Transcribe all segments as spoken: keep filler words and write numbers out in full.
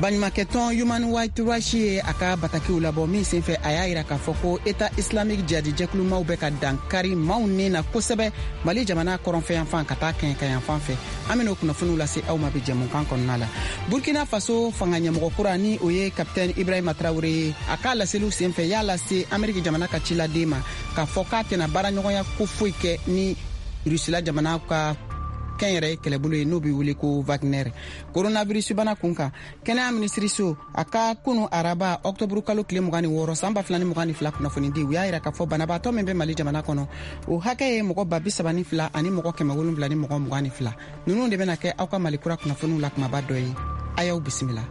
Baɲumankɛtɔn Human Rights Watch ye a ka batakiw labɔ min senfɛ a y'a yira k'a fɔ ko État islamique jadi jɛkulumaw bɛ ka dankari maaw ni na kosɛbɛ Mali jamana kɔrɔnfɛ yanfan ka taa kɛɲɛ ka yanfan fɛ. An bɛn'o kunnafoniw lase aw ma bi jɛmukan kɔnɔna la. Burkina Faso fanga ɲɛmɔgɔ kura ni o ye Capitaine Ibrahima Traoré a k'a laseliw senfɛ y'a lase Amérique jamana ka ciladen ma k'a fɔ k'a tɛna baaraɲɔgɔnya ko foyi kɛ ni Rusila jamana ka kɛn yɛrɛ kɛlɛbolo ye n'o bɛ wele ko Wagner. Coronavirus bana kunkan kɛnɛya minisiriso a ka kunu araba octobre kalo tile mugan ni wɔɔrɔ san ba fila ni mugan ni fila kunnafonidi u y'a yira k'a fɔ banabaatɔ min bɛ Mali jamana kɔnɔ o hakɛ ye mɔgɔ ba bi saba ni fila ani mɔgɔ kɛmɛ wolonwula ni mɔgɔ mugan ni fila. Ninnu de bɛna kɛ aw ka Mali kura kunnafoniw la kumaba dɔ ye. A y'aw bisimila.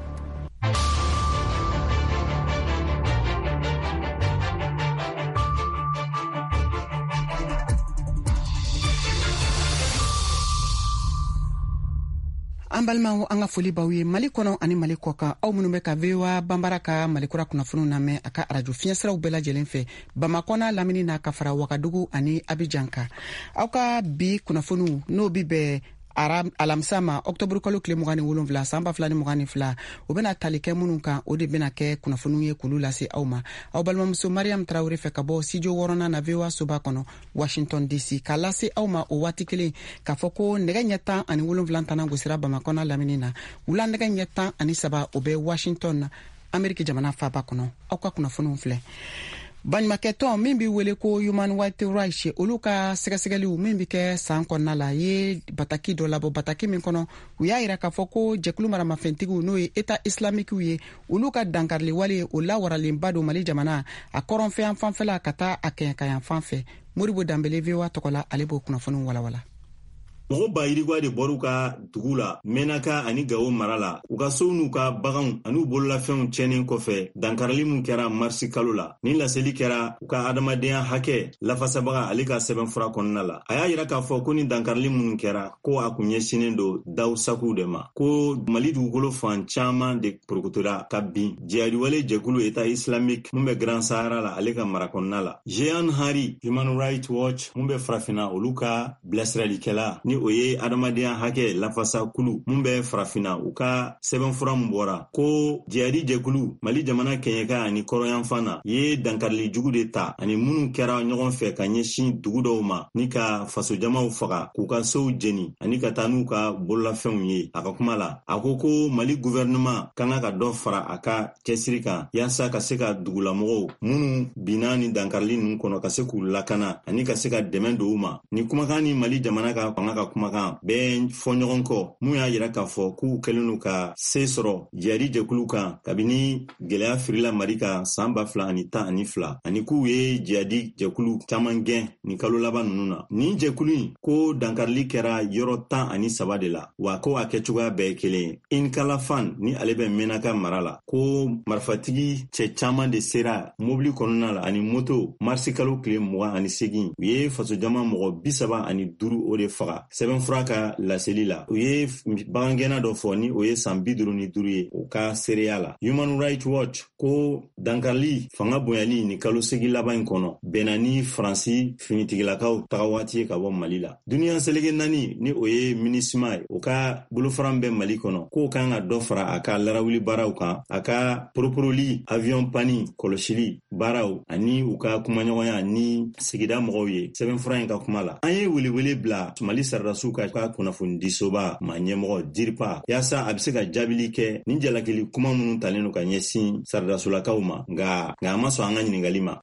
An balimaw an ka foli baw ye Mali kɔnɔ ani Mali kɔkan aw minnu bɛ ka V O A Banbara ka Malikura kunnafoniw lamɛn a ka radio fiɲɛsiraw bɛɛ lajɛlen fɛ Bamakɔ n'a lamini n'a ka fara Wagadugu ani Abidjan kan. Aw ka bi kunnafoniw n'o bi bɛn alamisa ma octobre kalo tile mugan ni wolonwula san ba fila ni mugan ni fila o bɛna tali kɛ minnu kan o de bɛna kɛ kunnafoniw ye k'olu lase aw ma. Aw balimamuso Mariam Traoré fɛ ka bɔ studio wɔɔrɔnan na V O A soba kɔnɔ Washington D C k'a lase aw ma o waati kelen k'a fɔ ko nɛgɛ ɲɛ tan ani wolonwula tana gosira Bamakɔ n'a lamini na wula nɛgɛ ɲɛ tan ani saba o bɛ Washington na Amérique jamana faaba kɔnɔ. Aw ka kunnafoniw filɛ. Baɲumankɛtɔn min bɛ wele ko Human Rights Watch olu ka sɛgɛsɛgɛliw min bɛ kɛ san kɔnɔna la ye bataki dɔ labɔ bataki min kɔnɔ u y'a yira k'a fɔ ko jɛkulu maramafɛntigiw n'o ye État islamique ye olu ka dankarili wale o lawaralenba don Mali jamana a kɔrɔnfɛ yan fanfɛla ka taa a kɛɲɛ ka yan fan fɛ. Moribo Danbele V O A tɔgɔ la ale b'o kunnafoniw walawala. Mɔgɔ ba yirigwa de bɔr'u ka dugu la Menaka ani Gawo mara la u ka sow n'u ka baganw ani u bololafɛnw cɛnnin kɔfɛ dankarili mun kɛra marisi kalo la ni laseli kɛra u ka adamadenya hakɛ lafasabaga ale ka sɛbɛnfura kɔnɔna la a y'a yira k'a fɔ ko ni dankarili mun kɛra ko a kun ɲɛsinen don daw sakuw de ma ko Mali dugukolo fan caman de porokotola ka bin jihadiwale jɛkulu État islamique mun bɛ Grand Sahara la ale ka mara kɔnɔna la. Jean Hari Human Rights Watch mun bɛ farafinna olu ka bilasiralikɛla ni o ye adamadenya hakɛ lafasa kulu mun bɛ farafina u ka sɛbɛnfura mun bɔra ko jihadi jɛkulu Mali jamana kɛɲɛka ani kɔrɔyanfan na ye dankarili jugu de ta ani minnu kɛra ɲɔgɔn fɛ ka ɲɛsin dugu dɔw ma ni ka fasojamaw faga k'u ka sow jeni ani ka taa n'u ka bololafɛnw ye. A ka kuma la a ko ko Mali gouvernement kan ka dɔ fara a ka cɛsiri kan yaasa ka se ka dugulamɔgɔw minnu binna ni dankarili ninnu kɔnɔ ka se k'u lakana ani ka se ka dɛmɛ don u ma. Ni kumakan ni Mali jamana ka fanga ka kumakan bɛɛ fɔ ɲɔgɔn kɔ mun y'a yira k'a fɔ k'u kɛlen n'u ka se sɔrɔ jihadi jɛkulu kan kabini gɛlɛya firila Mali kan san ba fila ani tan ani fila ani k'u ye jihadi jɛkulu caman gɛn ni kalo laban ninnu na. Nin jɛkulu in ko dankarili kɛra yɔrɔ tan ani saba de la wa ko a kɛcogoya bɛɛ ye kelen. Inkalafan ni ale bɛ Menaka mara la ko marifatigi cɛ caman de sera mobili kɔnɔna la ani moto marisi kalo tile mugan ani segin u ye fasojama mɔgɔ bi saba ani duuru o de faga. Sɛbɛnfura ka laseli la u ye bagangɛnna dɔ fɔ ni o ye san bi duuru ni duuru ye o ka seereya la. Human Rights Watch ko dankarili fanga bonyali ni kalo segi laban in kɔnɔ bɛnna ni Faransi finitigilakaw taga waati ye ka bɔ Mali la. Duniya selege naani ni o ye MINUSMA ye o ka bolofaran bɛ Mali kɔnɔ k'o kan ka dɔ fara a ka larawuli baaraw kan a ka poroporoli avion pani kɔlɔsili baaraw ani u ka kumaɲɔgɔnya ni sigida mɔgɔw ye sɛbɛnfura in ka kuma la. An ye welewele bila Mali saradasiw ka ka kunnafoni disoba ma ɲɛmɔgɔ Diripa yaasa a bɛ se ka jaabili kɛ ni jalakili kuma minnu talen don ka ɲɛsin saradasolakaw ma nka nka a ma sɔn an ka ɲininkali ma.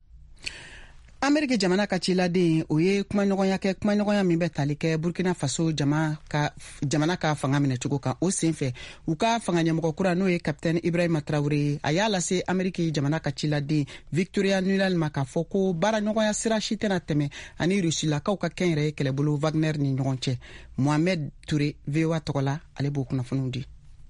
Amérique jamana ka ciladen o ye kumaɲɔgɔnya kɛ kumaɲɔgɔnya min bɛ tali kɛ Burkina Faso jama ka jamana ka fanga minɛ cogo kan o senfɛ u ka fanga ɲɛmɔgɔ kura n'o ye Capitaine Ibrahima Traoré a y'a lase Amérique jamana ka ciladen Victoria Nuland ma k'a fɔ ko baaraɲɔgɔnya sira si tɛna tɛmɛ ani Rusilakaw ka kɛn yɛrɛ ye kɛlɛbolo Wagner ni ɲɔgɔn cɛ. Mohamed Touré V O A tɔgɔ la ale b'o kunnafoniw di.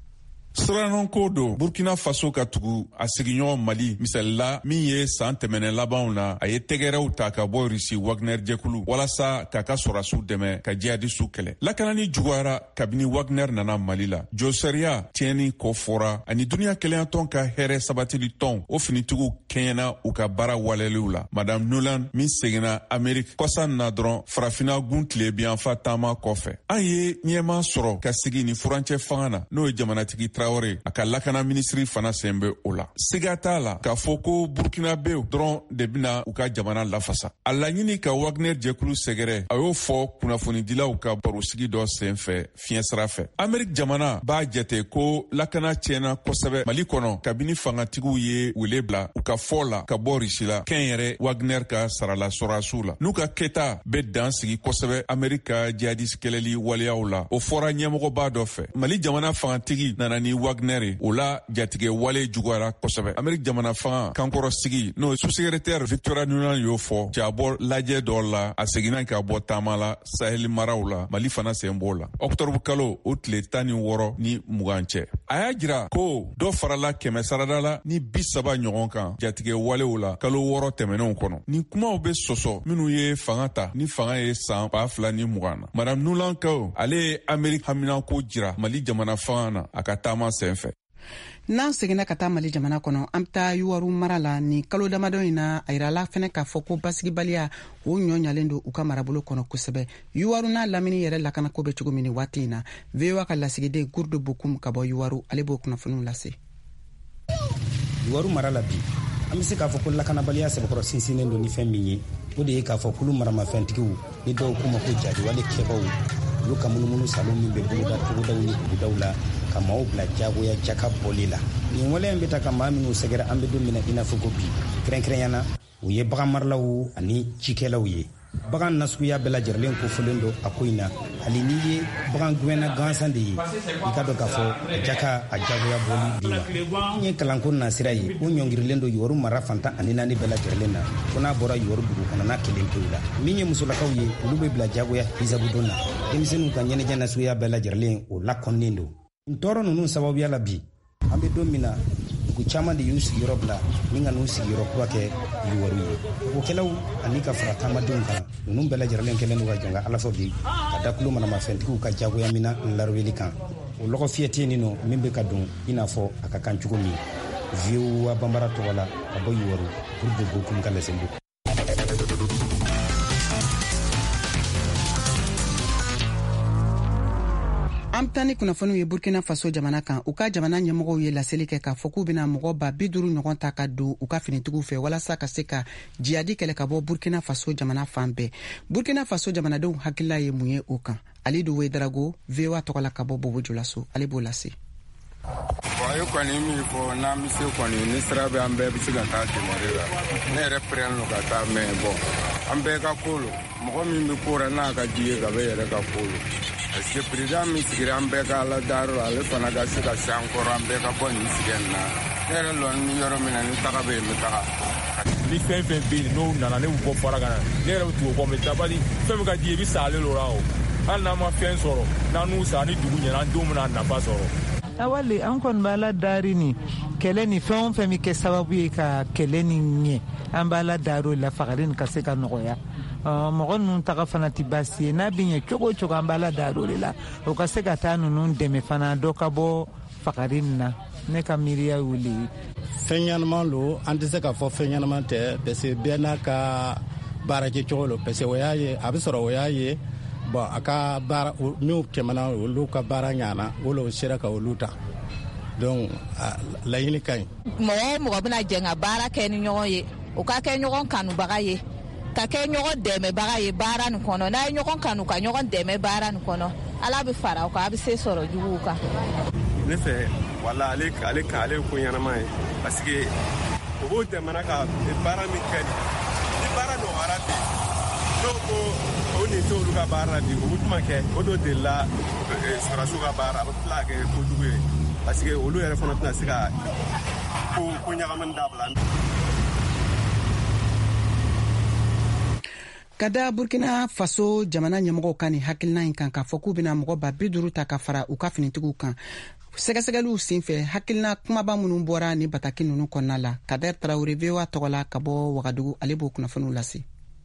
Siranɔnko don Burkina Faso ka tugu a sigiɲɔgɔn Mali misalila min ye san tɛmɛnɛ labanw na a ye tɛgɛrɛw ta ka bɔ Rusi Wagner jɛkulu walasa k'a ka sɔrɔdasiw dɛmɛ ka jihadistu kɛlɛ. Lakanani juguyara kabini Wagner nana Mali la. Josɛriya tiɲɛni kɔ fɔra ani duniya kɛlɛyatɔn ka hɛrɛ sabatili tɔn o finitigiw kɛɲɛna u ka baara waleliw la. Madame Nuland min seginna Ameriki kɔsan na dɔrɔn farafina gun tile biyanfa taama kɔfɛ. An ye ɲɛma sɔrɔ ka sigi ni furancɛ fanga na n'o ye jamanatigi Traoré a ka lakana ministri fana sen bɛ o la. Siga t'a la k'a fɔ ko Burkinabew dɔrɔn de bɛna u ka jamana lafasa. A laɲini ka Wagner jɛkulu sɛgɛrɛ a y'o fɔ kunnafonidilaw ka barosigi dɔ sen fɛ fiɲɛ sira fɛ. Ameriki jamana b'a jate ko lakana tiɲɛna kosɛbɛ Mali kɔnɔ kabini fangatigiw ye wele bila u ka fɔ la ka bɔ Risi la kɛn yɛrɛ Wagner ka sarala sɔrɔsiw la. N'u ka kɛta bɛ dan sigi kosɛbɛ Ameriki ka jihadiste kɛlɛli waleyaw la. O fɔra ɲɛmɔgɔba dɔ fɛ. Mali jamana fangatigi nana ni Wagner ye. O la jatigɛ wale juguyara kosɛbɛ. Ameriki jamana fanga kankɔrɔ sigi n'o ye sous-secrétaire Victoria Nuland y'o fɔ jabɔ lajɛ dɔ la a seginna ka bɔ taama la Sahel maraw la Mali fana sen b'o la. Octobre kalo o tile tan ni wɔɔrɔ ni mugan cɛ. A y'a jira ko dɔ farala kɛmɛ sarada la ni bi saba ɲɔgɔn kan jatigɛ walew la kalo wɔɔrɔ tɛmɛnenw kɔnɔ. Nin kumaw bɛ sɔsɔ minnu ye fanga ta ni fanga ye san ba fila ni mugan na. Madame Nuland ko ale ye Ameriki haminako jira Mali jamana fanga na a ka taama sen fɛ. N'an seginna ka taa Mali jamana kɔnɔ an bɛ taa Yuwaru mara la ni kalo damadɔ in na a yirala fɛnɛ k'a fɔ ko basigibaliya o ɲɔɲalen don u ka marabolo kɔnɔ kosɛbɛ. Yuwaru n'a lamini yɛrɛ lakanako bɛ cogo min waati in na V O A ka lasigiden Gurdo Bokum ka bɔ Yuwaru ale b'o kunnafoniw lase. Yuwaru mara la bi an bɛ se k'a fɔ ko lakanabaliya sɛbɛkɔrɔ sinsinnen don ni fɛn min ye o de ye k'a fɔ kulu maramafɛntigiw ni dɔw kuma ko jadiwale kɛbaw olu ka munumunu salon min bɛ boloda togodaw ni dugudaw la ka maaw bila jagoya jaka bɔli la. Nin wale in bɛ ta ka maa minnu sɛgɛrɛ an bɛ don min na i n'a fɔ ko bi kɛrɛnkɛrɛnyana o ye bagan maralaw ani cikɛlaw ye. Bagan nasuguya bɛɛ lajɛlen kofɔlen don a ko in na hali n'i ye bagan gɛnna gansan de ye i ka dɔn k'a fɔ jaka a jagoya bɔli bi la. N ye kalanko nasira ye o ɲɔngirilen don Yuwaru mara fantan ani naani bɛɛ lajɛlen na fo n'a bɔra Yuwaru dugu kɔnɔna kelen pewu la. Min ye musolakaw ye olu bɛ bila jagoya hisabu don na. Denmisɛnninw ka ɲɛnajɛ nasuguya bɛɛ lajɛlen o lakɔnnen don. N tɔɔrɔ ninnu sababuya la bi an bɛ don min na dugu caman de y'u sigiyɔrɔ bila ni ka n'u sigiyɔrɔ kura kɛ Yuwaru ye. Kɛlaw ani ka fara taamadenw kan ninnu bɛɛ lajɛlen kɛlen don ka jɔn ka ala fɔ bi ka da kulo manamafɛntigiw ka jagoya mina laruyeli kan. O lɔgɔ fiyɛ tɛ nin nɔ min bɛ ka don i n'a fɔ a ka kan cogo min. V O A banbara tɔgɔ la ka bɔ Yuwaru Gurdo Bokum ka lɛsɛndu. An bɛ taa ni kunnafoniw ye Burkina Faso jamana kan u ka jamana ɲɛmɔgɔw ye laseli kɛ k'a fɔ k'u bɛna mɔgɔ ba bi duuru ɲɔgɔn ta ka don u ka finitigiw fɛ walasa ka se ka jihadi kɛlɛ ka bɔ Burkina Faso jamana fan bɛɛ. Burkina Faso jamanadenw hakilila ye mun ye o kan. Ali Duwe Darago V O A tɔgɔ la ka bɔ Bobo Julaso ale b'o lase. Bon, yo kɔni min fɔ n'an bɛ se kɔni ni sira bɛ an bɛɛ bɛ se ka taa demare la ne yɛrɛ pɛrɛn don ka taa mɛ bon an bɛɛ ka ko lo mɔgɔ min bɛ ko la n'a ka di ye ka bɛ yɛrɛ ka ko lo parce que président min sigira an bɛɛ ka ala dayɔrɔ la ale fana ka se ka se an kɔrɔ an bɛɛ ka bɔ nin sigɛn na ne yɛrɛ lɔn ni yɔrɔ min na ni taga bɛ yen n bɛ taga. Ni fɛn fɛn bɛ yen n'o nana ne bɛ bɔ fara ka na ne yɛrɛ bɛ tugu o kɔ mɛ dabali fɛn bɛ ka di ye i bɛ sa ale la o hali n'an ma fɛn sɔrɔ n'an n'u sa ni dugu ɲɛna an denw bɛna nafa sɔrɔ. Awali an kɔni b'a la dari ni kɛlɛ ni fɛn o fɛn bɛ kɛ sababu ye ka kɛlɛ ni ɲɛ an b'a la dari la fagari ni ka se ka nɔgɔya mɔgɔ ninnu taga fana tɛ baasi ye n'a bɛ ɲɛ cogo o cogo an b'a la dari de la o ka se ka taa ninnu dɛmɛ fana dɔ ka bɔ fagari nin na ne ka miiriya wuli. Fɛn ɲɛnaman don an tɛ se ka fɔ fɛn ɲɛnaman tɛ parce que bɛɛ n'a ka baara kɛ cogo lo parce que o y'a ye a bɛ sɔrɔ o y'a ye. Bon a ka baara n'u tɛmɛna olu ka baara ɲana olu sera ka olu ta donc laɲini ka ɲi. Mɔgɔ mɔgɔ bɛna jɛ ka baara kɛ ni ɲɔgɔn ye o ka kɛ ɲɔgɔn kanubaga ye ka kɛ ɲɔgɔn dɛmɛbaga ye baara nin kɔnɔ n'a ye ɲɔgɔn kanu ka ɲɔgɔn dɛmɛ baara nin kɔnɔ ala bɛ fara o kan a bɛ se sɔrɔ juguw kan. Ne fɛ wala ale ale ka ale ko ɲɛnama ye parce que o b'o dɛmɛna ka baara min kɛ ni baara nɔgɔyara bi n'o ko o ni t'olu ka baara di o bɛ kuma kɛ o dɔ delila sɔrɔsiw ka baara a bɛ tila ka kɛ kojugu ye parce que olu yɛrɛ fana tɛna se ka ko ko ɲagamani dabila. Ka da Burkina Faso jamana ɲɛmɔgɔw ka nin hakilina in kan k'a fɔ k'u bɛna mɔgɔ ba bi duuru ta ka fara u ka finitigiw kan. Sɛgɛsɛgɛliw senfɛ hakilina kumaba minnu bɔra ni bataki ninnu kɔnɔna la Kader Traoré V O A tɔgɔ la ka bɔ Wagadugu ale b'o kunnafoniw lase.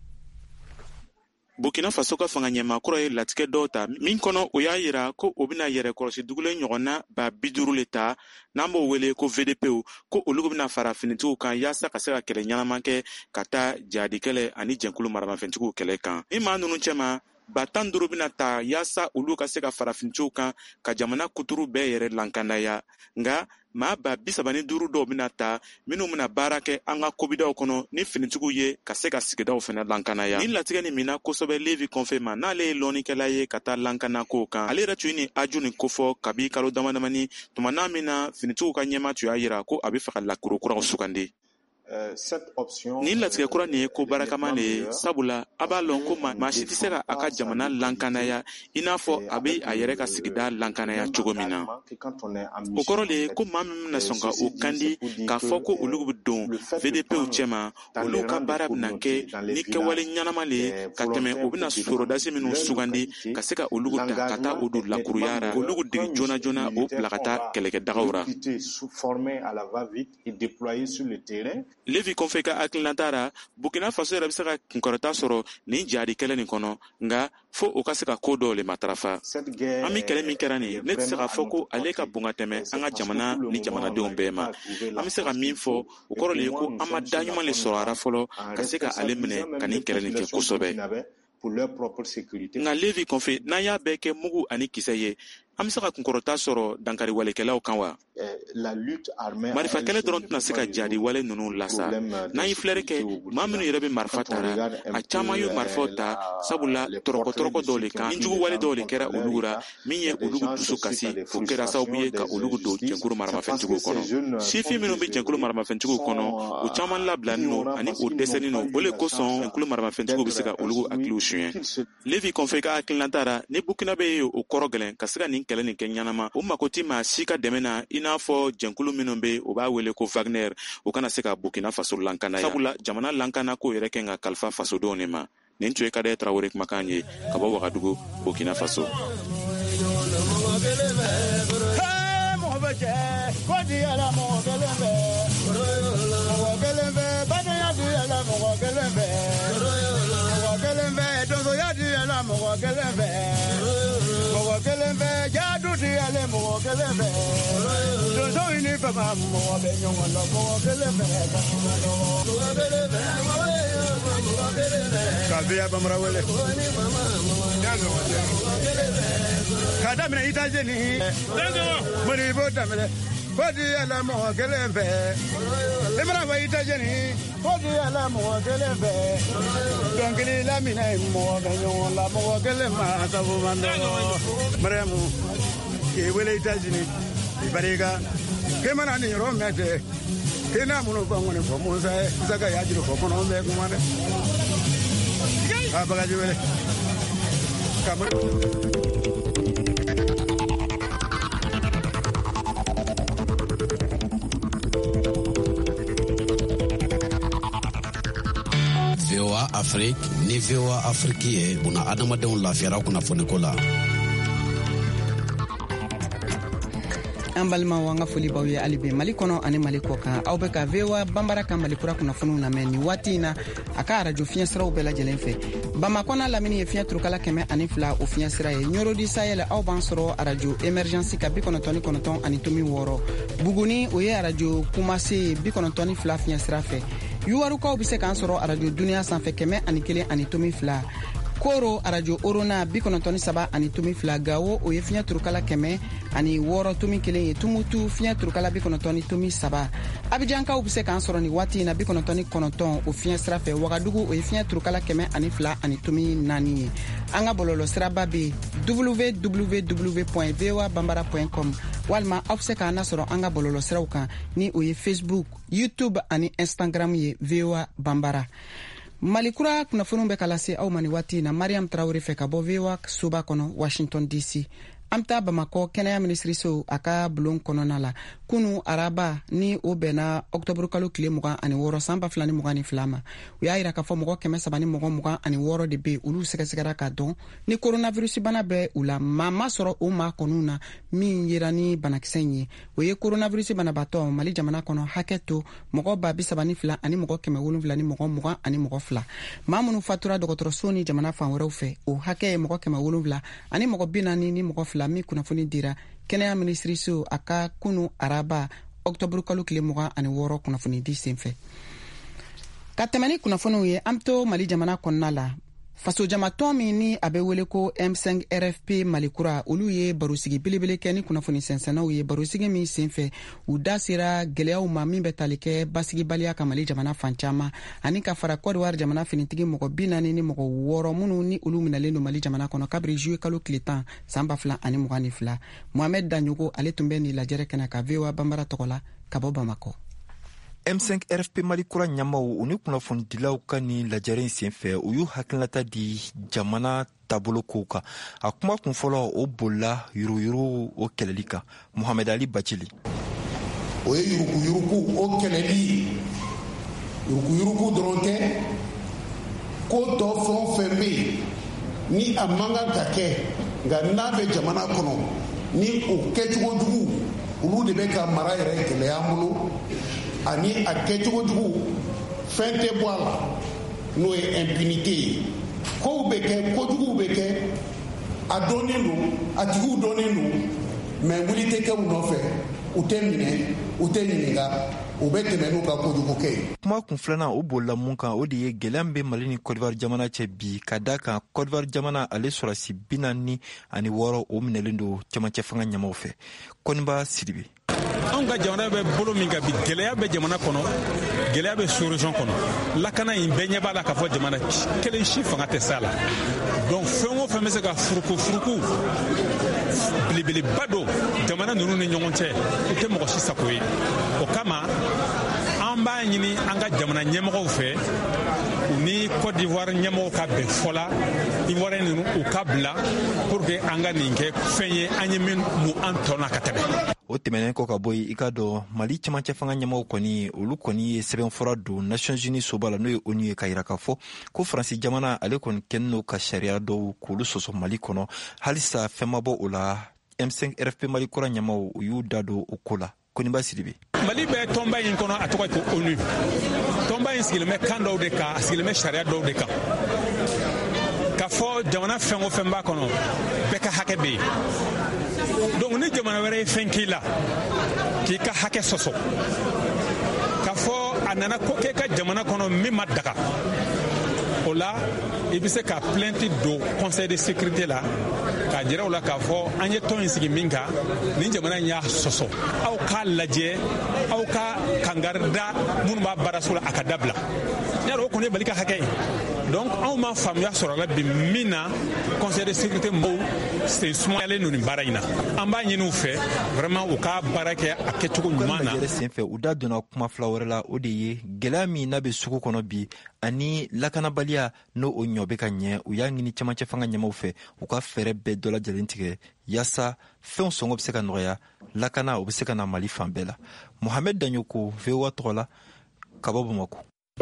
Burkina Faso ka fanga ɲɛmaakɔrɔ ye latigɛ dɔw ta min kɔnɔ o y'a yira ko o bɛna yɛrɛ kɔlɔsi dugulen ɲɔgɔnna ba bi duuru le ta n'an b'o wele ko V D P o ko olu bɛna fara finitigiw kan yaasa ka se ka kɛlɛ ɲɛnaman kɛ ka taa jihadi kɛlɛ ani jɛnkulu maramafɛntigiw kɛlɛ kan. Ni maa ninnu cɛma ba tan duuru bena ta yaasa olu ka se ka farafintiw kan ka jamana kuturu bɛɛ yɛrɛ lankanaya nga maa ba bisaba ni duuru dɔw bena ta minw bena baara kɛ an ka kobidaw kɔnɔ ni finitigiw ye ka se ka sigidaw fɛnɛ lankanaya. Ni latigɛ ni mina kosɛbɛ Levi Kɔnfe ma n'ale ye lɔnnikɛla ye ka taa lankana kow kan. Ale yɛrɛ tun ye nin aju nin kofɔ kabi kalo damadamani tuma n'a min na finitigiw ka ɲɛma tun y'a yira ko a be fɛ ka lakuru kuraw sugandi. Ni latigɛ kura nin ye ko barakaman de ye, sabula a b'a lɔn ko maa si tɛ se ka a ka jamana lankanaya i n'a fɔ a be a yɛrɛ ka sigida lankanaya cogo min na. O kɔrɔ de ye ko maa min bena sɔn ka o kandi k'a fɔ ko olu be don V D P w cɛma, olu ka baara bena kɛ ni kɛwale ɲanama le ye ka tɛmɛ u bena sorodasi minw sugandi ka se ka olugu ta ka taa o don lakuruya ra, olugu digi joona joona o bila ka taa kɛlɛkɛdagaw ra. Levi Kɔnfe ka hakilinata ra Burkina Faso yɛrɛ be se ka kunkɔrɔta sɔrɔ nin jadi kɛlɛ nin kɔnɔ, nga fo o ka se ka koo dɔw le matarafa. An min kɛlɛ min kɛra nin ne tɛ se k'a fɔ ko ale ka bon ka tɛmɛ an ka jamana ni jamanadenw bɛɛ ma. An be se ka min fɔ o kɔrɔ le ye ko an ma da ɲuman le sɔrɔ a ra fɔlɔ ka se ka ale minɛ ka nin kɛlɛ nin kɛ kosɛbɛ. Nga Levi Kɔnfe n'an y'a bɛɛ kɛ mugu ani kisɛ ye, an be se ka kunkɔrɔta sɔrɔ dankari walekɛlaw kan wa? Marifa kɛlɛ dɔrɔn tɛna se ka jadi wale ninnu lasa. N'an ye filɛri kɛ maa minnu yɛrɛ be marifa tara, a caman y'u marifaw ta sabula tɔrɔkɔ tɔrɔkɔ dɔw le kan, ninjugu wale dɔw le kɛra olugu ra min ye olugu dusu kasi o kɛra sababu ye ka olugu don jɛnkulu maramafɛntigiw kɔnɔ. Sifin minnu be jɛnkulu maramafɛntigiw kɔnɔ o caman labilanin no ani o dɛsɛnin no, o le kosɔn jɛnkulu maramafɛntigiw be se ka olugu hakiliw suɲɛ. Levi Kɔnfe ka hakilinata ra ni Burkinabe ye o kɔrɔ gɛlɛn ka se ka nin kɛlɛ nin kɛ ɲanama, o mako ti maa si ka dɛmɛ na i n'a fɔ jɛnkulu minnu be o b'a wele ko Wagner o kana se ka Burkina Faso lankanaya. Sabula jamana lankana ko yɛrɛ kɛ ka kalifa fasodenw ne ma. Nin tun ye Kadɛ Tarawele kumakan ye ka bɔ Wagadugu, Burkina Faso. Kabia Bamrawele Kadamina Itajeni Moribo Tamele Kodi ala mo gelembe Lemra wa Itajeni Kodi ala mo gelembe Dongili la mina mo ganyo la mo gelema sabu mando Mariamu ke wele Itajeni Ibariga Kemana ni romete Kena muno bangone ko musa saka yajiro ko kono me kumane Abagaji wele V O A Afrique ni V O A Afrique ye buna adamadenw lafiyara kunnafoni ko la. An balima wanga foli baw ye alibe Mali kɔnɔ ani Mali kɔ kan aw bɛ ka V O A Banbara ka Mali kura kunnafoniw lamɛn ni waati in na a ka radio fiɲɛ siraw bɛɛ lajɛlen fɛ. Bamakɔ n'a lamini ye fiɲɛ turukala kɛmɛ ani fila o fiɲɛ sira ye. Ɲorodi Sahel aw b'an sɔrɔ radio Emergency ka bi kɔnɔntɔn ni kɔnɔntɔn ani tomi wɔɔrɔ. Buguni o ye radio Kumase bi kɔnɔntɔn ni fila fiɲɛ sira fɛ. Yuwarukaw bɛ se k'an sɔrɔ radio Duniya sanfɛ kɛmɛ ani kelen ani tomi fila. Koro radio Orona bi kɔnɔntɔn ni saba ani tomi fila. Gawo o ye fiɲɛ turukala kɛmɛ ani wɔɔrɔ tomi kelen ye. Tumutu fiɲɛ turukala bi kɔnɔntɔn ni tomi saba. Abijankaw bɛ se k'an sɔrɔ ni waati in na bi kɔnɔntɔn ni kɔnɔntɔn o fiɲɛ sira fɛ. Wagadugu o ye fiɲɛ turukala kɛmɛ ani fila ani tomi naani ye. An ka bɔlɔlɔ siraba bɛ w w w point v o a banbara point com walima aw bɛ se k'an lasɔrɔ an ka bɔlɔlɔ siraw kan ni o ye Facebook, YouTube ani Instagram ye V O A Banbara. Malikura kunnafoniw bɛ ka lase aw ma ni waati in na Mariam Tarawele fɛ ka bɔ V O A soba kɔnɔ Washington D C. An bɛ taa Bamakɔ kɛnɛya minisiriso a ka bulon kɔnɔna la kunu araba ni o bɛnna octobre kalo tile mugan ani wɔɔrɔ san ba fila ni mugan ni fila ma. U y'a yira k'a fɔ mɔgɔ kɛmɛ saba ni mɔgɔ mugan ani wɔɔrɔ de bɛ olu sɛgɛsɛgɛra k'a dɔn ni coronavirus bana bɛ u la maa ma sɔrɔ o maa kɔniw na min yera ni banakisɛ in ye. O ye coronavirus banabaatɔ Mali jamana kɔnɔ hakɛ to mɔgɔ ba bi saba ni fila ani mɔgɔ kɛmɛ wolonwula ni mɔgɔ mugan ani mɔgɔ fila. Maa minnu fatura dɔgɔtɔrɔso ni jamana fan wɛrɛw fɛ o hakɛ ye mɔgɔ kɛmɛ wolonwula ani mɔgɔ bi naani ni mɔgɔ fila min kunnafoni dira kɛnɛya minisiriso a ka kunu araba octobre kalo tile mugan ani wɔɔrɔ kunnafoni di senfɛ. Ka tɛmɛ ni kunnafoniw ye an bɛ to Mali jamana kɔnɔna la faso jamatɔn min ni a bɛ wele ko M cinq R F P malikura olu ye barosigi belebele kɛ ni kunnafoni sɛnsɛnnaw ye. barosigi min senfɛ u da sera gwɛlɛyaw ma min bɛ tali kɛ basigibaliya ka Mali jamana fan caman ani ka fara Côte d'Ivoire jamana finitigi mɔgɔ bi naani ni mɔgɔ wɔɔrɔ minnu ni olu minɛlen don Mali jamana kɔnɔ kabiri juillet kalo tile tan san ba fila ani mugan ni fila. Mohamed Danyogo ale tun bɛ nin lajɛrɛ kɛnɛ ka V O A Banbara tɔgɔ la ka bɔ Bamakɔ. M cinq R F P malikura ɲamaw u ni kunnafonidilaw ka ni lajɛrɛ in senfɛ u y'u hakilinata di jamana taabolo kow kan. A kuma kun fɔlɔ o bolila yuruyuru o kɛlɛli kan. Mohamed Ali Bacili. O ye yurukuyuruku o kɛlɛli yurukuyuruku dɔrɔn tɛ ko tɔ fɛn o fɛn bɛ yen ni a man kan ka kɛ nka n'a bɛ jamana kɔnɔ ni o kɛcogo jugu olu de bɛ ka mara yɛrɛ gɛlɛya an bolo ani a kɛcogo jugu fɛn tɛ bɔ a la n'o ye impunité ye. Kow bɛ kɛ kojuguw bɛ kɛ a dɔnnen don a tigiw dɔnnen don mɛ wuli tɛ kɛ u nɔfɛ u tɛ minɛ u tɛ ɲininka u bɛ tɛmɛ n'u ka kojugu kɛ ye. Kuma kun filanan o bolila mun kan o de ye gɛlɛya min bɛ Mali ni Côte d'Ivoire jamana cɛ bi ka da kan Côte d'Ivoire jamana ale sɔrɔsi bi naani ani wɔɔrɔ o minɛlen don cɛmancɛ fanga ɲɛmaw fɛ. Koniba Sidibe. Anw ka jamana bɛ bolo min kan bi gɛlɛya bɛ jamana kɔnɔ gɛlɛya bɛ sous-région kɔnɔ lakana in bɛɛ ɲɛ b'a la k'a fɔ jamana kelen si fanga tɛ se a la donc fɛn o fɛn bɛ se ka furuku furuku belebeleba don jamana ninnu ni ɲɔgɔn cɛ u tɛ mɔgɔ si sago ye o kama an b'a ɲini an ka jamana ɲɛmɔgɔw fɛ u ni Côte d'Ivoire ɲɛmɔgɔw ka bɛn fɔla Ivoirien ninnu u ka bila pour que an ka nin kɛ fɛn ye an ye min mu an tɔ na ka tɛmɛ. O tɛmɛnen kɔ ka bɔ yen i ka dɔn Mali cɛmancɛ fanga ɲɛmɔgɔw kɔni olu kɔni ye sɛbɛnfura don Nations Unies soba la n'o ye O N U ye ka yira k'a fɔ ko Faransi jamana ale kɔni kɛlen n'o ka sariya dɔw k'olu sɔsɔ Mali kɔnɔ halisa fɛn ma bɔ o la. M cinq R F P malikura ɲɛmaw u y'u da don o ko la. Koniba Sidibe. Mali bɛ tɔnba in kɔnɔ a tɔgɔ ye ko O N U. Tɔnba in sigilen bɛ kan dɔw de kan a sigilen bɛ sariya dɔw de kan ka fɔ jamana fɛn o fɛn b'a kɔnɔ bɛɛ ka hakɛ bɛ yen. Donc ni jamana wɛrɛ ye fɛn k'i la k'i ka hakɛ sɔsɔ ka fɔ a nana ko k'e ka jamana kɔnɔ min ma daga o la i bɛ se ka plainte don conseil de sécurité la k'a jira o la k'a fɔ an ye tɔn in sigi min kan nin jamana in y'a sɔsɔ aw k'a lajɛ aw ka kangari da minnu b'a baaraso la a ka dabila yala o kɔni ye Mali ka hakɛ ye donc anw ma faamuya sɔrɔ la bi min na conseil de sécurité mɔgɔw sen sumayalen don nin baara in na an b'a ɲini u fɛ vraiment u ka baara kɛ a kɛcogo ɲuman na. Senfɛ u da donna kuma fila wɛrɛ la o de ye gɛlɛya min n'a bɛ sugu kɔnɔ bi ani lakanabaliya n'o o ɲɔ bɛ ka ɲɛ u y'a ɲini cɛmancɛ fanga ɲɛmaw fɛ u ka fɛɛrɛ bɛɛ dɔ lajɛlen tigɛ yaasa fɛnw sɔngɔ bɛ se ka nɔgɔya lakana o bɛ se ka na Mali fan bɛɛ la. Mohamed Danyoko V O A tɔgɔ la ka bɔ Bamakɔ.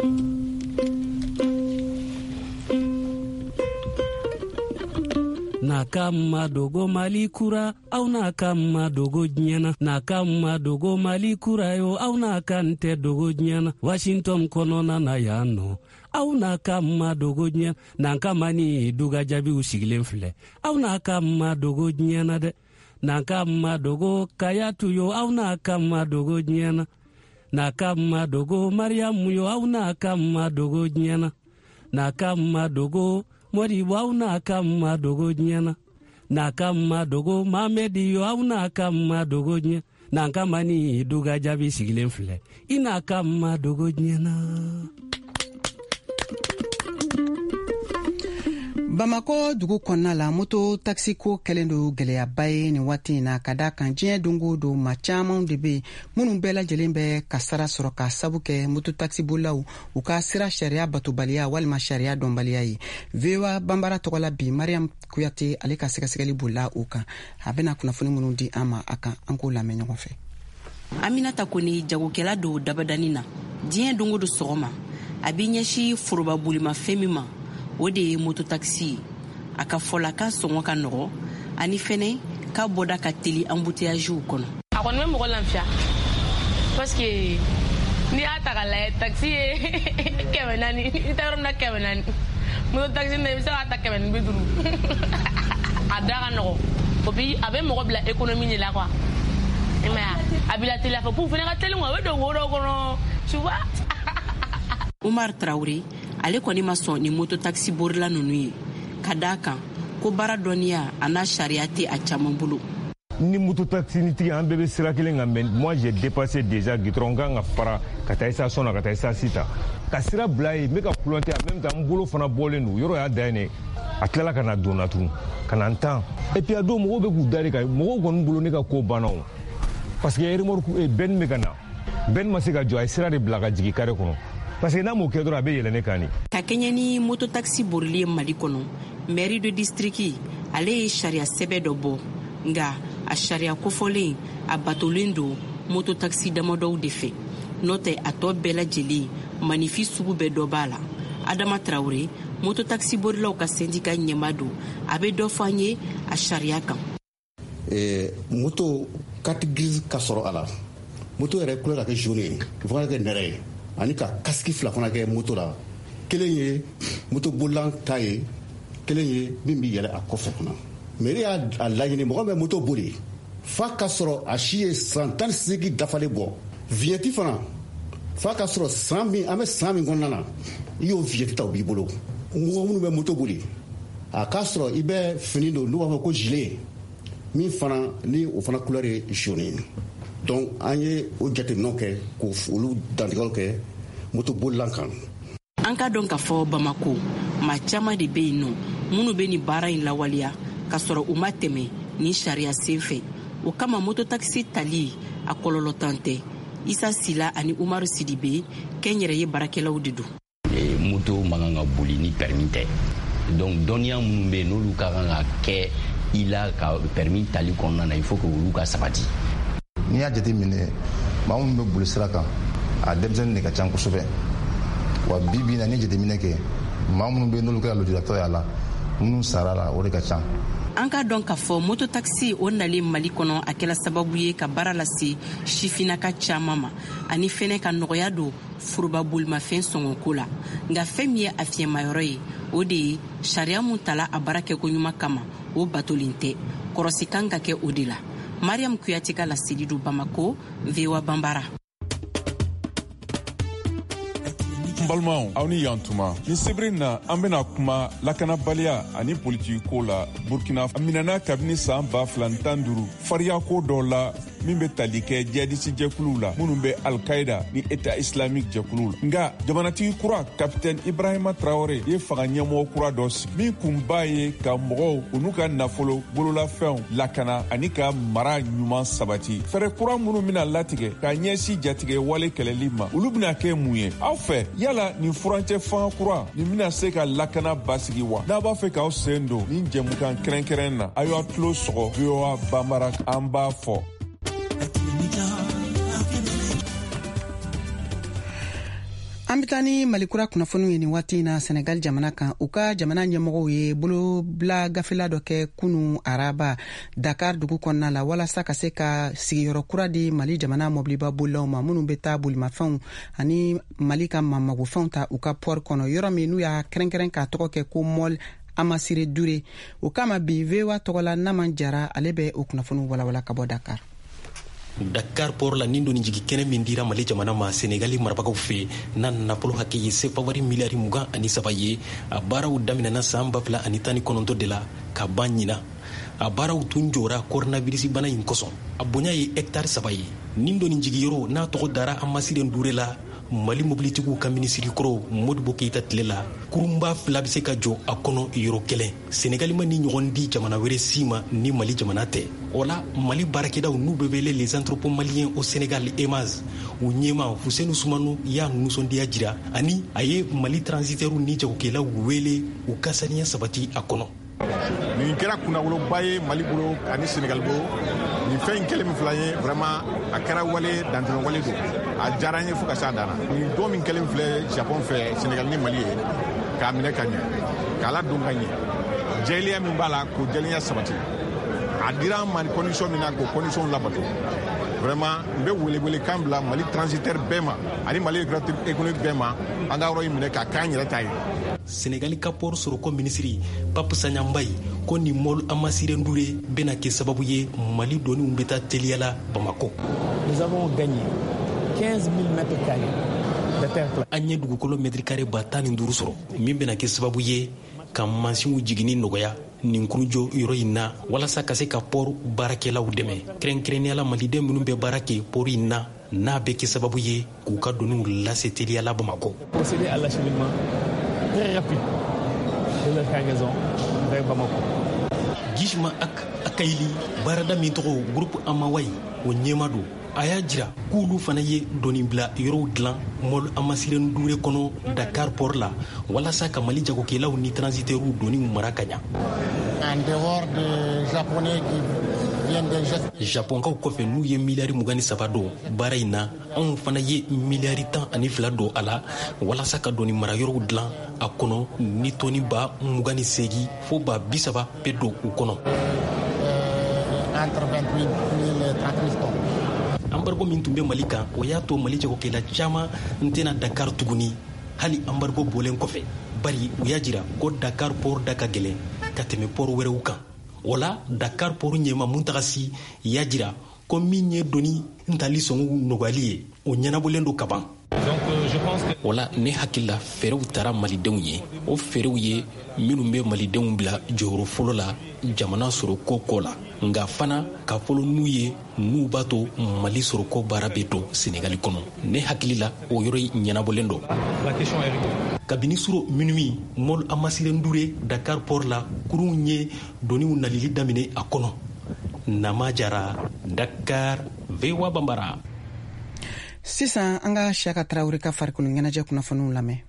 Na kama dogo Mali kura au na kama dogo nyana na kama dogo Mali kura yo au na kante dogo nyana Washington konona na yano au na kama dogo nyana na kama ni duga jabi usigilen filɛ au na kama dogo nyana de na kama dogo kayatu yo au na kama dogo nyana na kama dogo Mariamu yo au na kama dogo nyana na kama dogo Mori wau na kama dogo nyana na kama dogo Mamedi yo au na kama dogo nyana na kama ni duga jabi sigilen filɛ ina kama dogo nyana. Bamako dugu kɔnɔna la moto taxi ko kɛlen do gɛlɛyaba ye nin waati in na ka da kan diɲɛ dongo don ma caman de bɛ minnu bɛɛ lajɛlen bɛ ka sara sɔrɔ ka sabu kɛ moto taxi bolilaw u ka sira sariya batobaliya walima sariya dɔnbaliya ye. V O A Banbara tɔgɔ la bi Mariam Kuyate ale ka sɛgɛsɛgɛli bolila o kan a bɛna kunnafoni minnu di an ma a kan an k'o lamɛn ɲɔgɔn fɛ. Aminata Kone jagokɛla do dabadani na diɲɛ dongo do sɔgɔma a bɛ ɲɛsi foroba bolimafɛn min ma o de ye moto taxi a ka fɔla ka sɔngɔ ka nɔgɔ ani fɛnɛ ka bɔda ka teli embouteillage kɔnɔ. A kɔni bɛ mɔgɔ lafiya parce que ni y'a ta ka lajɛ taxi ye kɛmɛ naani i ta yɔrɔ min na kɛmɛ naani moto taxi na i bɛ se k'a ta kɛmɛ ni bi duuru a da ka nɔgɔ o bi a bɛ mɔgɔ bila économie de la quoi i ma ye a bɛ la teliya fɛ pour fɛnɛ ka teli quoi a bɛ don wo dɔ kɔnɔ tu vois. Umar Traoré ale kɔni ma sɔn ni mototaxi borila nunu ye ka daa kan ko baara dɔnniya a n'a sariya tɛ a caman bolo. Ni mototaxi ni tigi an bɛɛ bɛ sira kelen kan, mais moi j'ai dépassé déjà gitron kan ka fara ka taa station na ka taa station ta ka sira bila ye, n bɛ ka kulɔnte en même temps n bolo fana bɔlen don, yɔrɔ y'a dayɛlɛ a tilala ka na donna tugun ka na n tan, et puis a don mɔgɔw bɛ k'u da de kan, mɔgɔw kɔni bolo ne ka ko banna o parce que remorque bɛn bɛ ka na, bɛn ma se ka jɔ a ye sira de bila ka jigin kare kɔnɔ parce que n'a m'o kɛ dɔrɔn a bɛ yɛlɛ ne kan de. Ka kɛɲɛ ni mototaxi borili ye Mali kɔnɔ, mairie de district ale ye sariya sɛbɛ dɔ bɔ, nka a sariya kofɔlen a batolen don mototaxi damadɔw de fɛ, n'o tɛ a tɔ bɛɛ lajɛlen manifi sugu bɛɛ dɔ b'a la. Adama Traoré, mototaxi borilaw ka syndicat ɲɛma don, a bɛ dɔ fɔ an ye a sariya kan. Eh, moto carte grise ka sɔrɔ a la, moto yɛrɛ couleur ka kɛ jaune ye, fo ka kɛ nɛrɛ ye, ani ka casque fila fana kɛ moto la, kelen ye moto bolilan ta ye, kelen ye min bɛ yɛlɛ a kɔfɛ fana. Mairie y'a laɲini mɔgɔ bɛ moto boli f'a ka sɔrɔ a si ye san tan ni seegin dafalen bɔ, vignette fana f'a ka sɔrɔ san min an bɛ san min kɔnɔna na i y'o vignette ta o b'i bolo. Mɔgɔ minnu bɛ moto boli a k'a sɔrɔ i bɛ fini don n'u b'a fɔ ko gilet min fana ni o fana couleur ye jaune ye. Donc an ye o jateminɛw kɛ k'o olu dantigɛw kɛ moto bolilan kan. An ka dɔn k'a fɔ Bamako maa caman de bɛ yen nɔ minnu bɛ nin baara in lawaleya ka sɔrɔ u ma tɛmɛ ni sariya sen fɛ. O kama mototaxi tali a kɔlɔlɔ tan tɛ. Isa Sila ani Umaru Sidibe kɛnyɛrɛye baarakɛlaw de don. Moto man kan ka boli ni permis tɛ, donc dɔnniya minnu bɛ yen n'olu ka kan ka kɛ i la ka permis tali kɔnɔna na il faut que olu ka sabati. N'i y'a jateminɛ maa minnu bɛ boli sira kan a denmisɛnnin de ka ca kosɛbɛ, wa bi bi in na ni jateminɛ kɛ maa minnu bɛ yen n'olu kɛra lujuratɔ ye a la minnu sara la o de ka ca. An ka dɔn k'a fɔ mototaxi o nalen Mali kɔnɔ a kɛla sababu ye ka baara lase sifinaka caman ma, ani fɛnɛ ka nɔgɔya don foroba bolimafɛn sɔngɔko la. Nka fɛn min ye a fiɲɛmayɔrɔ ye o de ye sariya mun tala a baara kɛko ɲuman kama o batolen tɛ, kɔrɔsi kan ka kɛ o de la. Mariam Kuyate ka laseli do Bamako, V O A Bambara. N balimaw aw ni yantuma ni sibiri na an bena kuma lakanabaliya ani politiki ko la Burkina a minɛna kabini saan ba fila tan duuru fariya ko dɔ la min be tali kɛ jihadisi jɛkuluw la minnu be alkaida ni eta islamique jɛkuluw la. Nga jamanatigi kura kapitɛni Ibrahima Traoré ye fanga ɲɛmɔgɔ kura dɔ sigi min kun b'a ye ka mɔgɔw u n'u ka nafolo bololafɛnw lakana ani ka mara ɲuman sabati. Fɛrɛ kura minnu bena latigɛ k'a ɲɛsi jatigɛ wale kɛlɛli ma olu bena kɛ mun ye? Aw fɛ yala nin furancɛ fanga kura nin bena se ka lakana basigi wa? N'a b'a fɛ k'aw sen don nin jɛmukan kɛrɛnkɛrɛn na a y'aw tulo sɔgɔ V O A Bambara an b'a fɔ. An bɛ taa ni Malikura kunnafoniw ye nin waati na Senegal jamana kan. U ka jamana ɲɛmɔgɔw ye bolo bila gafela dɔ kɛ kunu araba Dakar dugu kɔnɔna la walasa ka se ka sigiyɔrɔ kura di Mali jamana mobiliba bolilaw ma minnu bɛ taa bolimafɛnw ani Mali ka mamagofɛnw ta u ka port kɔnɔ, yɔrɔ min n'u y'a kɛrɛnkɛrɛn k'a tɔgɔ kɛ ko Mall Amasire Dure. O kama bi V O A tɔgɔla Naman Jara ale bɛ o kunnafoniw walawala ka bɔ Dakar. Dakar port la nindo ni jigi kɛnɛ min dira Mali jamana ma Senegali marabagaw fɛ na nafolo hakɛ ye sefawari miliyari mugan ani saba ye. A baaraw daminɛna san ba fila ani tan ni kɔnɔntɔn de la ka ban ɲina. A baaraw tun jɔra coronavirus bana in kosɔn. A bonya ye hectare saba ye. Nindo ni jigiyɔrɔ n'a tɔgɔ dara Amasire Dure la Mali mobilitigiw ka minisiri kɔrɔ Modibo Keita tile la kurunba fila bɛ se ka jɔ a kɔnɔ yɔrɔ kelen. Senegali ma ni ɲɔgɔn di jamana wɛrɛ si ma ni Mali jamana tɛ. O la Mali baarakɛdaw n'u bɛ wele les entrepôts maliens au Sénégal E M A S u ɲɛma Fuseni Sumano y'a nisɔndiya jira ani a ye Mali transitaires ni jagokɛlaw wele u ka saniya sabati a kɔnɔ. Nin kɛra kunnawoloba ye Mali bolo ani Senegal bolo. Nin fɛn kelen min fila ye vraiment a kɛra wale dantɛmɛ wale don. A diyara n ye fo ka s'a dan na. Nin don min kelen filɛ Japon fɛ Senegal ni Mali ye k'a minɛ ka ɲɛ k'a ladon ka ɲɛ jɛlenya min b'a la k'o jɛlenya sabati. A dira an ma ni condition min na k'o condition labato. Vraiment n bɛ welewele kan bila Mali transitaire bɛɛ ma ani Mali économique bɛɛ ma an ka yɔrɔ in minɛ k'a k'an yɛrɛ ta ye. Senegali ka port soroko ministri Pape Sagna Mbaye ko ni Mall Amasire Dure bena kɛ sababu ye Mali doniw bɛ taa teliya la Bamako. Nous avons gagné quinze mille mètres carrés an ye dugukolo mètre carré ba tan ni duuru sɔrɔ min bɛna kɛ sababu ye ka mansinw jigini nɔgɔya nin kurujɔ yɔrɔ in na walasa ka se ka pɔri baarakɛlaw dɛmɛ kɛrɛnkɛrɛnniyala maliden minnu bɛ baara kɛ pɔri in na n'a bɛ kɛ sababu ye k'u ka doniw lase teliyala Bamakɔ. Procéder à l'acheminement très rapide de leur cargaison vers Bamako. Gishma Ak Akayili baarada min tɔgɔ groupe Amawai o ɲɛma don a y'a jira k'olu fana ye doni bila yɔrɔw dilan mɔl amasilen dure kɔnɔ Dakar port la walasa ka Mali jagokɛlaw ni transitaires doniw mara ka ɲa. En dehors des japonais qui viennent des gestes. Japonkaw kɔfɛ n'u ye miliyari mugan ni saba don baara in na anw fana ye miliyari tan ani fila don a la walasa ka doni mara yɔrɔw dilan a kɔnɔ ni tɔni ba mugan ni seegin fo ba bi saba bɛ don u kɔnɔ. Entre vingt-huit mille et trente mille tonnes. Embargo min tun bɛ Mali kan o y'a to Mali jagokɛla caman n tɛna Dakar tuguni hali embargo bɔlen kɔfɛ bari u y'a jira ko Dakar port da ka gɛlɛn ka tɛmɛ port wɛrɛw kan o la Dakar port ɲɛma Muntagasi y'a jira ko min ye doni ntali sɔngɔ nɔgɔyali ye o ɲɛnabɔlen don ka ban. O la ne hakilila fɛɛrɛw taara malidenw ye o fɛɛrɛw ye minnu bɛ malidenw bila jɔyɔrɔ fɔlɔ la jamana sɔrɔko kɔ la nka fana ka fɔlɔ n'u ye n'u b'a to Mali sɔrɔko baara bɛ don Senegali kɔnɔ ne hakilila o yɔrɔ ɲɛnabɔlen don. Kabini suro minumi mɔl amasilen dure Dakar port la kurun ye doniw nalili daminɛ a kɔnɔ. Nama Jara, Dakar, V O A Bambara. Sisan an ka Siyaka Tarawele ka farikolo ɲɛnajɛ kunnafoniw lamɛn.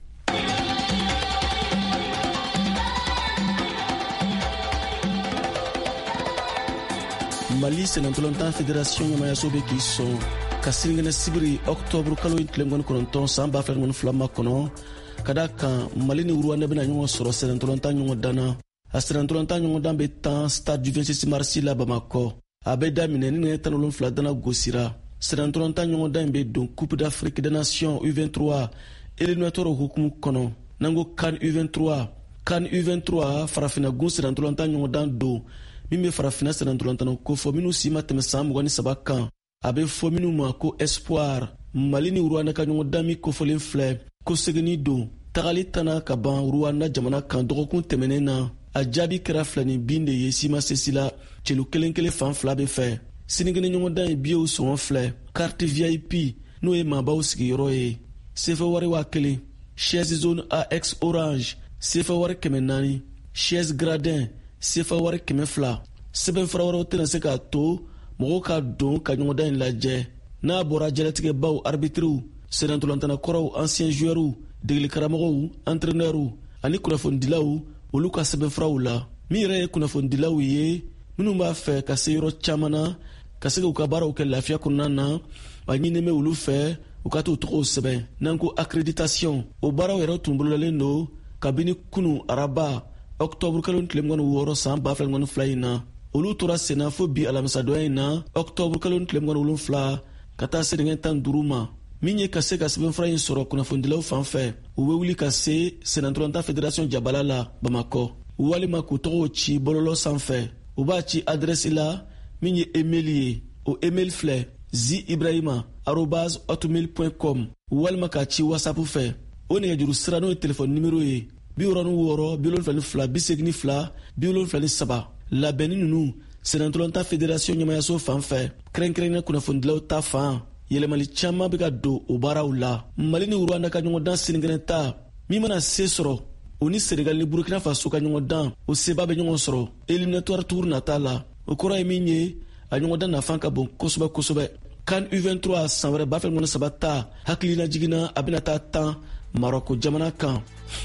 Mali Senatolontan Fédération ɲɛmayaso bɛ k'i sɔn ka siniŋɛnɛ sibiri octobre kalo in tile mugan ni kɔnɔntɔn san ba fila ni filama kɔnɔ ka da kan Mali ni Rwanda bɛna ɲɔgɔn sɔrɔ Senatolontan ɲɔgɔn dan na. A Senatolontan ɲɔgɔn dan bɛ tan stade du vingt-six mars la Bamakɔ. A bɛ daminɛ ni nɛgɛ tan ni wolonwula dana gosira. Senatolontan ɲɔgɔn dan bɛ don Coupe d'Afrique des Nations U vingt-trois éliminatoire hukumu kɔnɔ n'an ko CAN U vingt-trois. CAN U vingt-trois farafina gun Senatolontan ɲɔgɔn dan don min bɛ farafina Senatolontan ko fɔ minnu si ma tɛmɛ san mugan ni saba kan. A bɛ fɔ minnu ma ko Espoir. Mali ni Rwanda ka ɲɔgɔn dan min kofɔlen filɛ ko seginni don tagali tana ka ban Rwanda jamana kan dɔgɔkun tɛmɛnen na. A jaabi kɛra filani bin de ye sima sesi la celu kelen kelen fan fila bɛ fɛ. Sinikɛnɛ ɲɔgɔn dan ye biyew sɔngɔ filɛ carte V I P n'o ye maabaw sigiyɔrɔ ye sefa wari waa kelen chaise zone A X orange sefa wari kɛmɛ naani chaise gradin sefa wari kɛmɛ fila. Sɛbɛnfura wɛrɛw tɛna se k'a to mɔgɔw ka don ka ɲɔgɔn dan in lajɛ n'a bɔra jalatigɛbaw arbitriw senatolantana kɔrɔw ancien joueurs degeli entraîneurs ani kunnafonidilaw olu ka sɛbɛnfuraw la min yɛrɛ ye kunnafonidilaw ye minnu b'a fɛ ka se yɔrɔ caman na ka se k'u ka baaraw kɛ lafiya kɔnɔna na a ɲininen bɛ olu fɛ u ka t'u tɔgɔw sɛbɛn n'an ko accréditation o baaraw yɛrɛ tun bololalen don kabini kunu araba octobre kalo tile mugan ni wɔɔrɔ san ba fila ni fila in na olu tora senna fo bi alamisadonya in na octobre kalo tile mugan ni wolonwula ka taa se nɛgɛ tan duuru ma min ye ka se ka sɛbɛnfura in sɔrɔ kunnafonidilaw fan fɛ u bɛ wuli ka se Senatolontan Fédération jabala la Bamakɔ walima k'u tɔgɔw ci bɔlɔlɔ sanfɛ u b'a ci adresse la min ye email ye o email filɛ zi ibrahima arobase hotmail point com walima k'a ci whatsapp fɛ o nɛgɛjuru sira n'o ye telefɔni nimero ye bi wɔɔrɔ ni wɔɔrɔ bi wolonwula ni fila bi segin ni fila bi wolonwula ni saba labɛnni ninnu Senatolontan Fédération ɲɛmayaso fan fɛ kɛrɛnkɛrɛnnenya kunnafonidilaw ta fan yɛlɛmali caman bɛ ka don o baaraw la. Mali ni Rwanda ka ɲɔgɔn dan sinikɛnɛ ta min mana se sɔrɔ o ni Senegal ni Burkina Faso ka ɲɔgɔn dan o seba bɛ ɲɔgɔn sɔrɔ éliminatoire tour nata la o kɔrɔ ye min ye a ɲɔgɔn dan nafan ka bon kosɛbɛ kosɛbɛ. CAN U vingt-trois san wɛrɛ ba fila ni saba ta hakilina jiginna a bɛna taa tan Maroko jamana kan.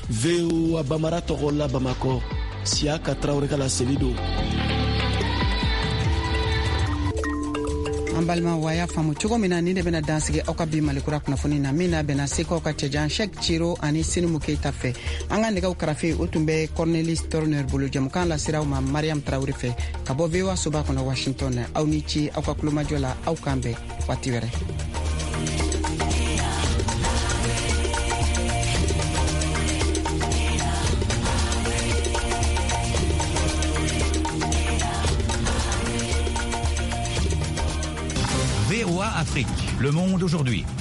V O A Bambara tɔgɔ la Bamakɔ Siyaka Tarawele ka laseli don. An balima wa y'a faamu cogo min na ni de bɛna dansigi aw ka bi malikura kunnafoni na min na bɛna se k'aw ka cɛjan Cheick Ciro ani Sinimu Keita fɛ an ka nɛgɛw karafe o tun bɛ Cornelis Turner bolo jamukan la siraw ma Mariam Tarawele fɛ ka bɔ V O A soba kɔnɔ Washington na aw ni ci aw ka kulomajɔ la aw kan bɛn waati wɛrɛ. V O A Afrique, le monde aujourd'hui.